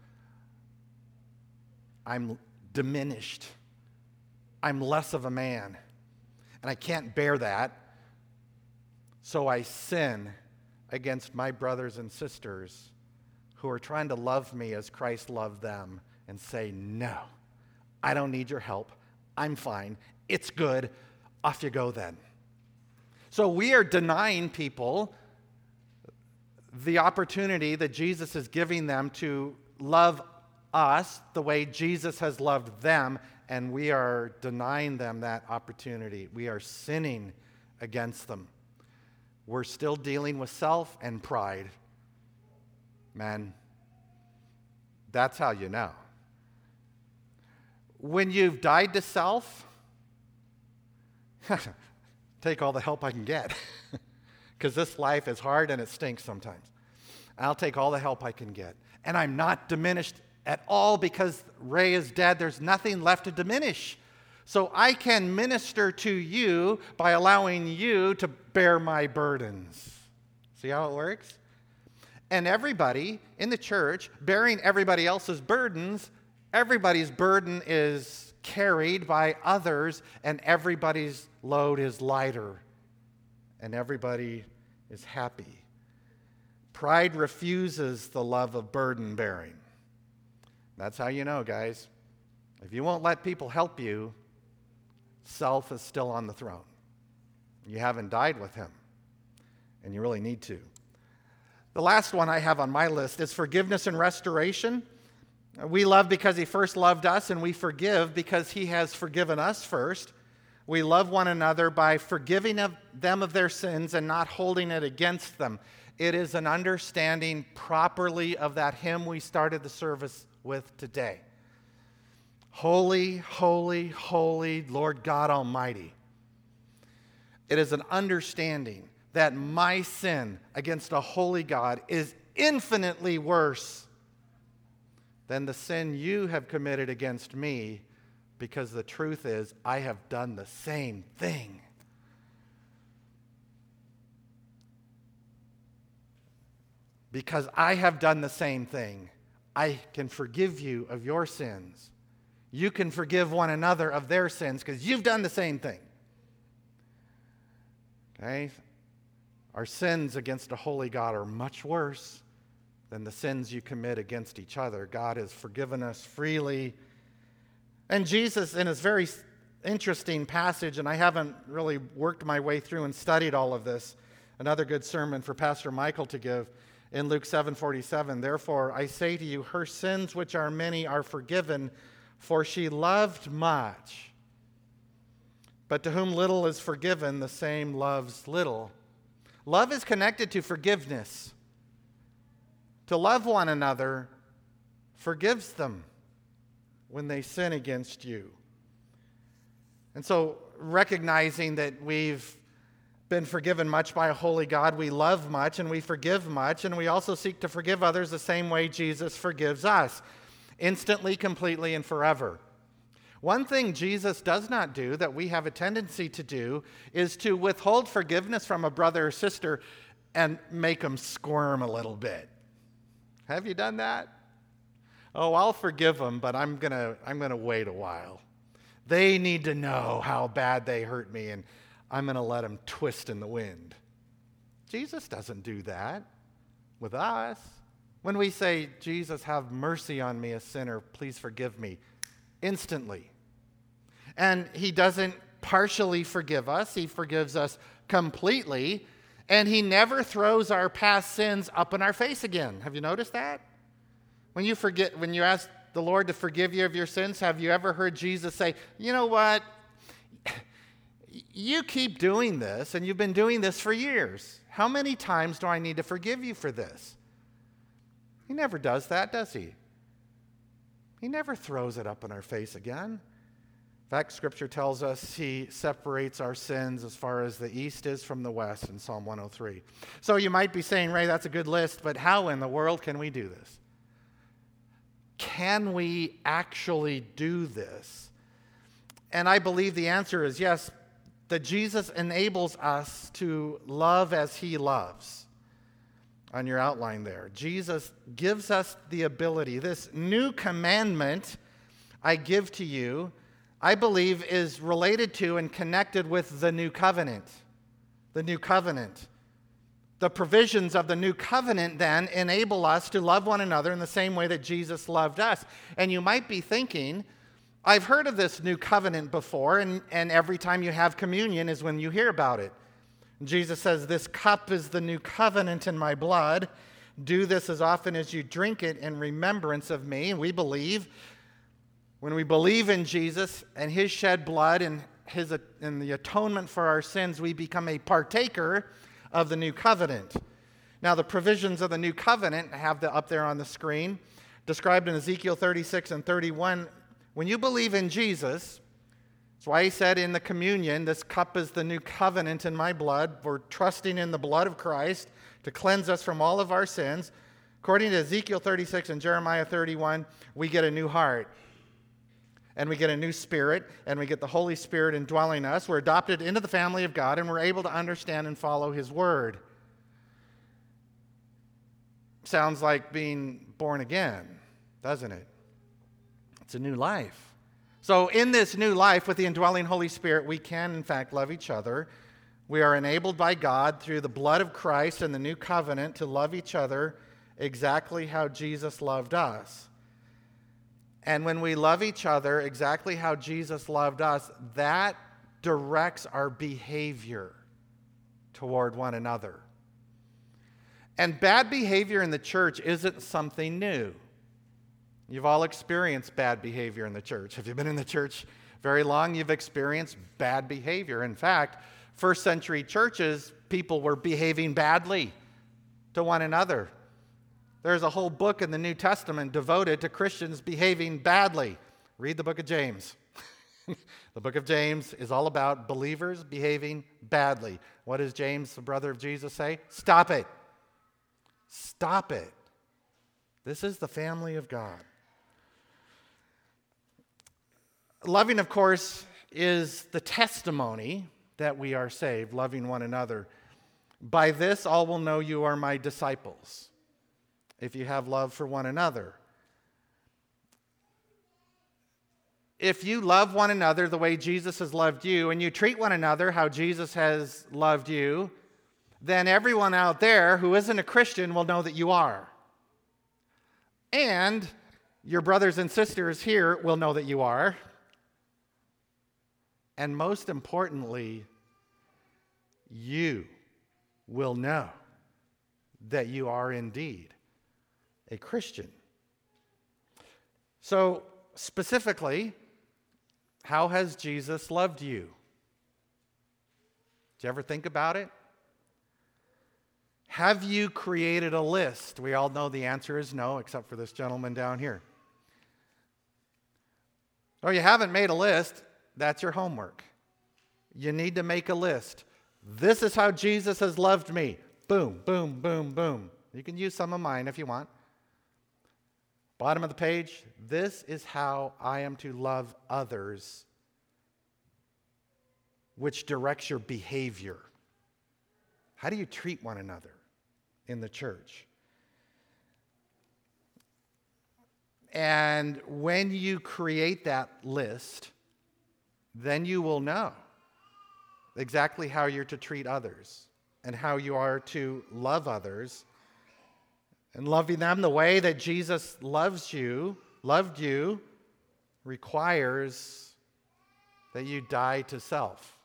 I'm diminished. I'm less of a man. And I can't bear that. So I sin against my brothers and sisters who are trying to love me as Christ loved them and say, no, I don't need your help. I'm fine. It's good. Off you go then. So we are denying people the opportunity that Jesus is giving them to love us the way Jesus has loved them, and we are denying them that opportunity. We are sinning against them. We're still dealing with self and pride. Man, that's how you know. When you've died to self, take all the help I can get. Because this life is hard and it stinks sometimes. I'll take all the help I can get. And I'm not diminished at all because Ray is dead. There's nothing left to diminish. So I can minister to you by allowing you to bear my burdens. See how it works? And everybody in the church bearing everybody else's burdens, everybody's burden is carried by others, and everybody's load is lighter, and everybody is happy. Pride refuses the love of burden bearing. That's how you know, guys. If you won't let people help you, self is still on the throne. You haven't died with him, and you really need to. The last one I have on my list is forgiveness and restoration. We love because he first loved us, and we forgive because he has forgiven us first. We love one another by forgiving of them of their sins and not holding it against them. It is an understanding properly of that hymn we started the service with today. Holy, holy, holy Lord God Almighty. It is an understanding that my sin against a holy God is infinitely worse than the sin you have committed against me, because the truth is, I have done the same thing. Because I have done the same thing, I can forgive you of your sins. You can forgive one another of their sins because you've done the same thing. Okay? Our sins against a holy God are much worse than the sins you commit against each other. God has forgiven us freely. And Jesus, in his very interesting passage, and I haven't really worked my way through and studied all of this, another good sermon for Pastor Michael to give, in Luke seven forty-seven, therefore I say to you, her sins which are many are forgiven, for she loved much. But to whom little is forgiven, the same loves little. Love is connected to forgiveness. To love one another forgives them when they sin against you. And so, recognizing that we've been forgiven much by a holy God, we love much and we forgive much, and we also seek to forgive others the same way Jesus forgives us, instantly, completely, and forever. One thing Jesus does not do that we have a tendency to do is to withhold forgiveness from a brother or sister and make them squirm a little bit. Have you done that? Oh, I'll forgive them, but I'm going to I'm going to wait a while. They need to know how bad they hurt me, and I'm going to let them twist in the wind. Jesus doesn't do that with us. When we say, Jesus, have mercy on me, a sinner, please forgive me, instantly. And he doesn't partially forgive us. He forgives us completely. And he never throws our past sins up in our face again. Have you noticed that? When you forget, when you ask the Lord to forgive you of your sins, have you ever heard Jesus say, you know what? You keep doing this, and you've been doing this for years. How many times do I need to forgive you for this? He never does that, does he? He never throws it up in our face again. In fact, Scripture tells us he separates our sins as far as the east is from the west in Psalm one oh three. So you might be saying, Ray, that's a good list, but how in the world can we do this? Can we actually do this? And I believe the answer is yes, that Jesus enables us to love as he loves. On your outline there, Jesus gives us the ability. This new commandment I give to you, I believe, is related to and connected with the new covenant. The new covenant. The provisions of the new covenant then enable us to love one another in the same way that Jesus loved us. And you might be thinking, I've heard of this new covenant before, and, and every time you have communion is when you hear about it. Jesus says, this cup is the new covenant in my blood. Do this as often as you drink it in remembrance of me. And we believe, when we believe in Jesus and his shed blood and, his, and the atonement for our sins, we become a partaker of the new covenant. Now, the provisions of the new covenant, I have the, up there on the screen, described in Ezekiel thirty-six and thirty-one. When you believe in Jesus, that's why he said in the communion, this cup is the new covenant in my blood. We're trusting in the blood of Christ to cleanse us from all of our sins. According to Ezekiel thirty-six and Jeremiah thirty-one, we get a new heart. And we get a new spirit, and we get the Holy Spirit indwelling us. We're adopted into the family of God, and we're able to understand and follow his word. Sounds like being born again, doesn't it? It's a new life. So in this new life with the indwelling Holy Spirit, we can, in fact, love each other. We are enabled by God through the blood of Christ and the new covenant to love each other exactly how Jesus loved us. And when we love each other exactly how Jesus loved us, that directs our behavior toward one another. And bad behavior in the church isn't something new. You've all experienced bad behavior in the church. If you've been in the church very long, you've experienced bad behavior. In fact, first century churches, people were behaving badly to one another. There's a whole book in the New Testament devoted to Christians behaving badly. Read the book of James. The book of James is all about believers behaving badly. What does James, the brother of Jesus, say? Stop it. Stop it. This is the family of God. Loving, of course, is the testimony that we are saved, loving one another. By this, all will know you are my disciples, if you have love for one another. If you love one another the way Jesus has loved you, and you treat one another how Jesus has loved you, then everyone out there who isn't a Christian will know that you are. And your brothers and sisters here will know that you are. And most importantly, you will know that you are indeed a Christian. So, specifically, how has Jesus loved you? Did you ever think about it? Have you created a list? We all know the answer is no, except for this gentleman down here. Oh, you haven't made a list? That's your homework. You need to make a list. This is how Jesus has loved me. Boom, boom, boom, boom. You can use some of mine if you want. Bottom of the page, this is how I am to love others, which directs your behavior. How do you treat one another in the church? And when you create that list, then you will know exactly how you're to treat others and how you are to love others. And loving them the way that Jesus loves you, loved you, requires that you die to self.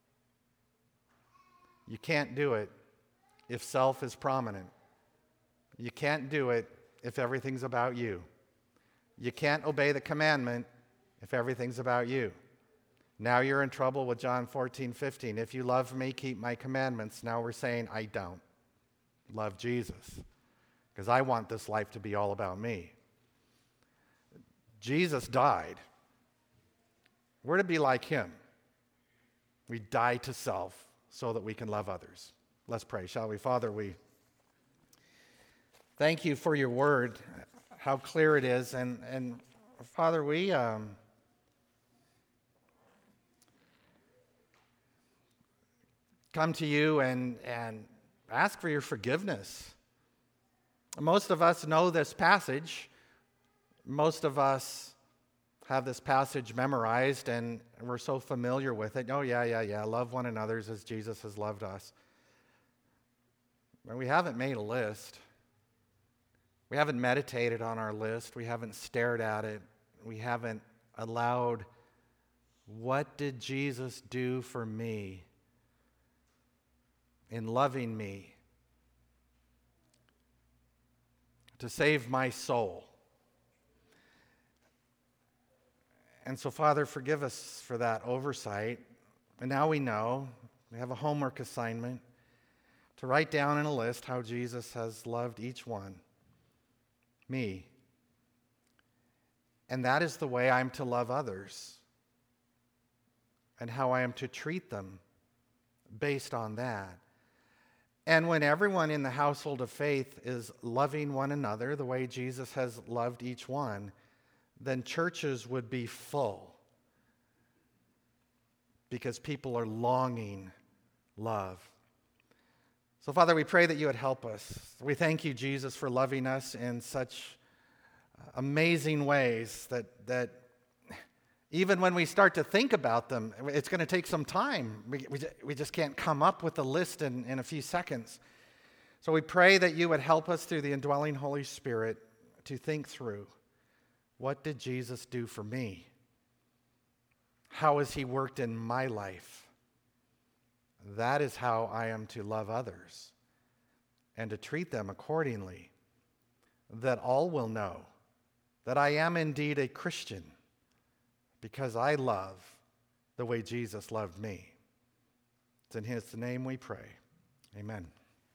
You can't do it if self is prominent. You can't do it if everything's about you. You can't obey the commandment if everything's about you. Now you're in trouble with John fourteen fifteen. If you love me, keep my commandments. Now we're saying, I don't love Jesus because I want this life to be all about me. Jesus died. We're to be like him. We die to self so that we can love others. Let's pray, shall we? Father, we thank you for your word, how clear it is. And, and Father, we um, come to you and, and ask for your forgiveness. Most of us know this passage. Most of us have this passage memorized, and we're so familiar with it. Oh, yeah, yeah, yeah, love one another as Jesus has loved us. But we haven't made a list. We haven't meditated on our list. We haven't stared at it. We haven't allowed, what did Jesus do for me in loving me to save my soul? And so, Father, forgive us for that oversight. And now we know, we have a homework assignment to write down in a list how Jesus has loved each one, me. And that is the way I'm to love others and how I am to treat them based on that. And when everyone in the household of faith is loving one another the way Jesus has loved each one, then churches would be full because people are longing love. So, Father, we pray that you would help us. We thank you, Jesus, for loving us in such amazing ways that, that even when we start to think about them, it's going to take some time. We, we, we just can't come up with a list in, in a few seconds. So we pray that you would help us through the indwelling Holy Spirit to think through, what did Jesus do for me? How has he worked in my life? That is how I am to love others and to treat them accordingly, that all will know that I am indeed a Christian because I love the way Jesus loved me. It's in his name we pray. Amen.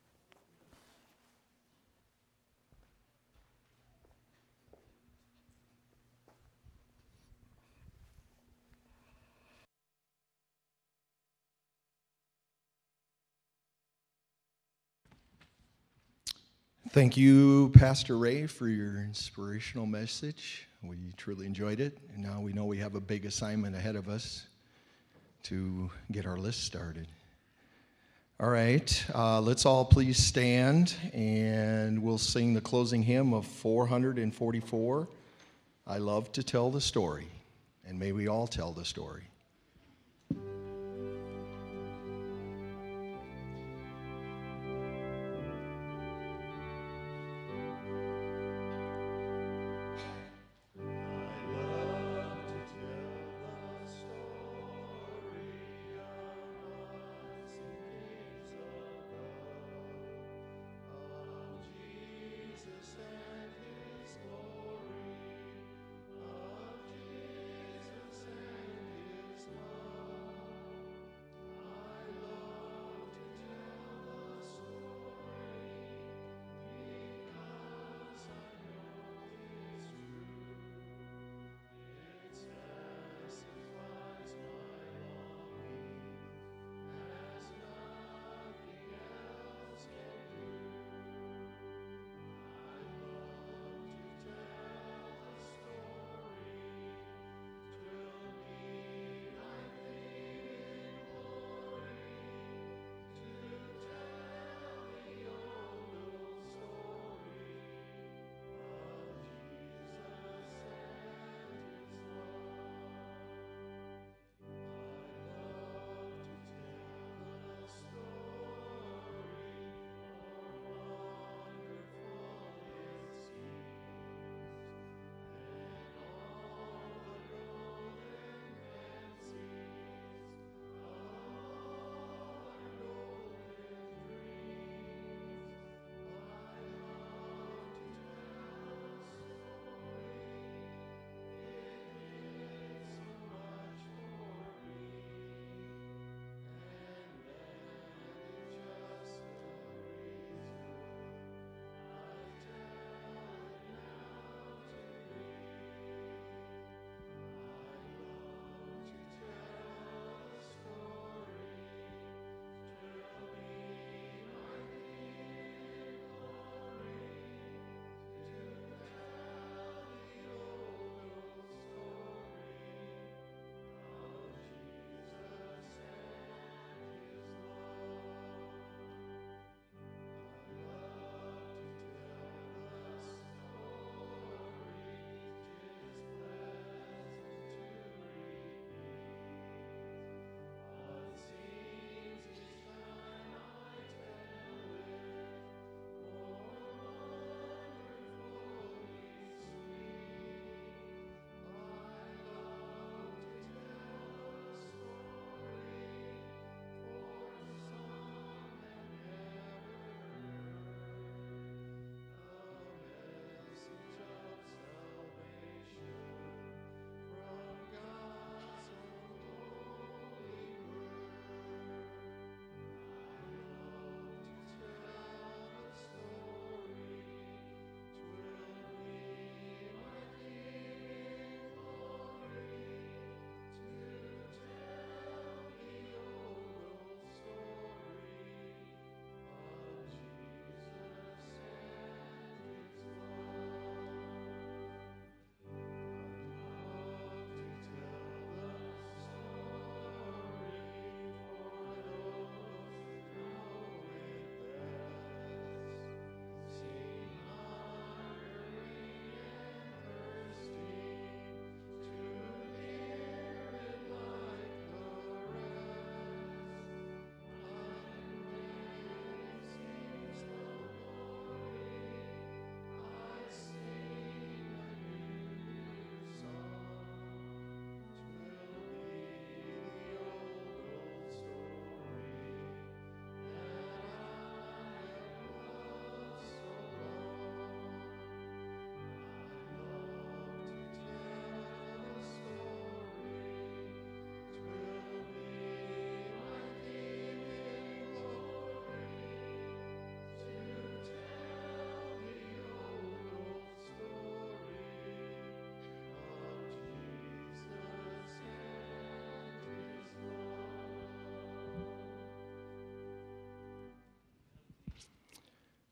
Thank you, Pastor Ray, for your inspirational message. We truly enjoyed it. And now we know we have a big assignment ahead of us to get our list started. All right, uh, let's all please stand, and we'll sing the closing hymn of four hundred forty-four, I Love to Tell the Story. And may we all tell the story. Jesus and his glory, of Jesus and his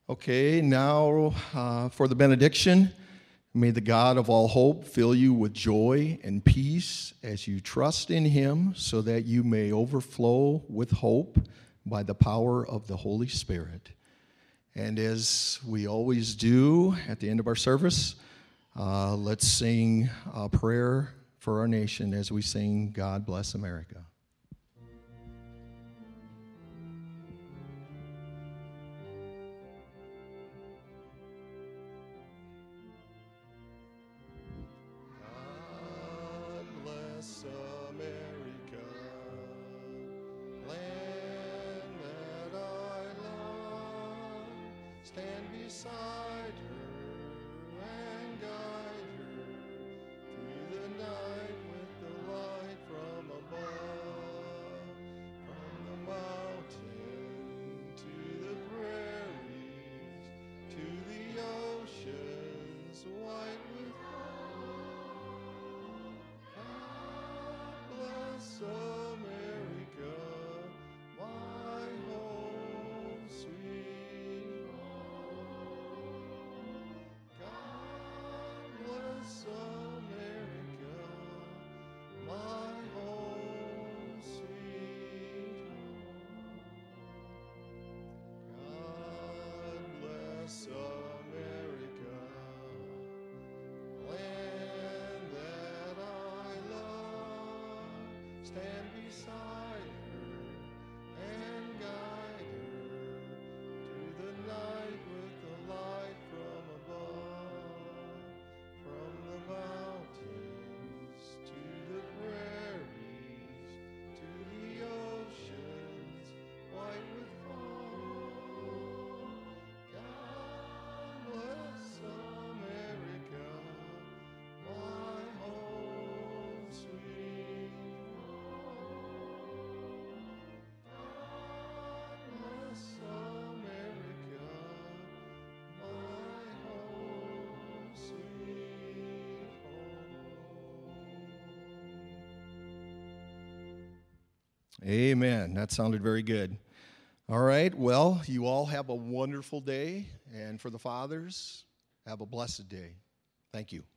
Okay, now uh, for the benediction. May the God of all hope fill you with joy and peace as you trust in him, so that you may overflow with hope by the power of the Holy Spirit. And as we always do at the end of our service, uh, let's sing a prayer for our nation as we sing God Bless America. Stand beside her and guide her through the night with the light from above. From the mountain to the prairies, to the oceans white with foam. God bless America, my home sweet home. God bless America, my home sweet home. God bless America, land that I love. Stand beside her and guide her through the night with the light from above. From the mountains to the prairies, to the oceans white with foam. God bless America, my home sweet home. God bless America, my home sweet home. Amen. That sounded very good. All right. Well, you all have a wonderful day. And for the fathers, have a blessed day. Thank you.